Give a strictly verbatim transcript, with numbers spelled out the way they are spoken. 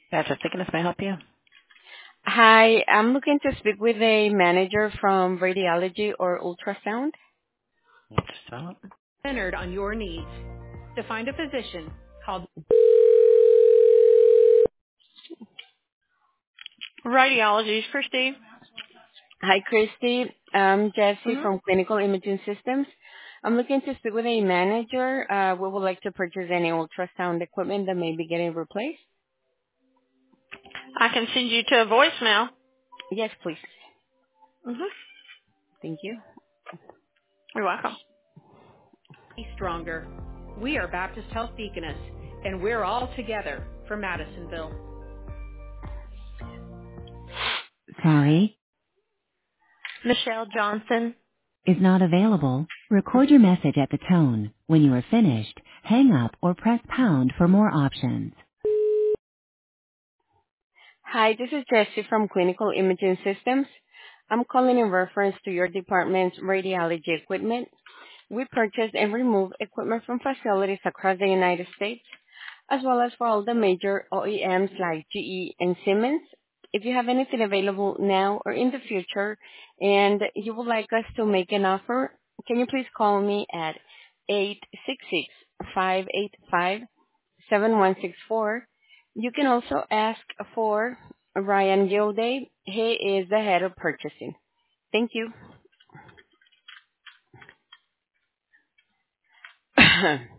Patrick Thickness, may I help you? Hi, I'm looking to speak with a manager from radiology or ultrasound. So, Centered on your needs. To find a physician, call. Radiology, Christy. Hi, Christy. I'm Jessie Mm-hmm. from Clinical Imaging Systems. I'm looking to speak with a manager. Uh, we would like to purchase any ultrasound equipment that may be getting replaced. I can send you to a voicemail. Yes, please. Mm-hmm. Thank you. You're welcome. Be stronger. We are Baptist Health Deaconess, and we're all together for Madisonville. Sorry, Michelle Johnson. is not available. Record your message at the tone. When you are finished, hang up or press pound for more options. Hi, this is Jessie from Clinical Imaging Systems. I'm calling in reference to your department's radiology equipment. We purchase and remove equipment from facilities across the United States, as well as for all the major O E Ms like G E and Siemens. If you have anything available now or in the future and you would like us to make an offer, can you please call me at eight six six, five eight five, seven one six four. You can also ask for Ryan Gilday. He is the head of purchasing. Thank you.